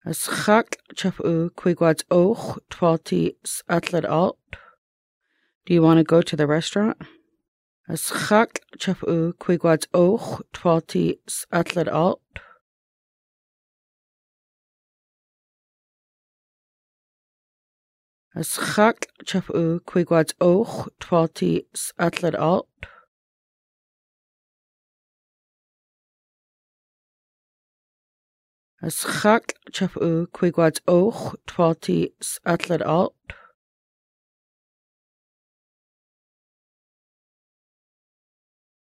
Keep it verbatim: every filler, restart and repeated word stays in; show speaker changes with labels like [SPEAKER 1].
[SPEAKER 1] As chak chafu quigwad och twalti atlet alt. Do you want to go to the restaurant? As chak chafu quigwad och twalti atlet alt. As chak chafu quigwad och twalti atlet alt. As chak chafu quigwad och twalti atlet alt.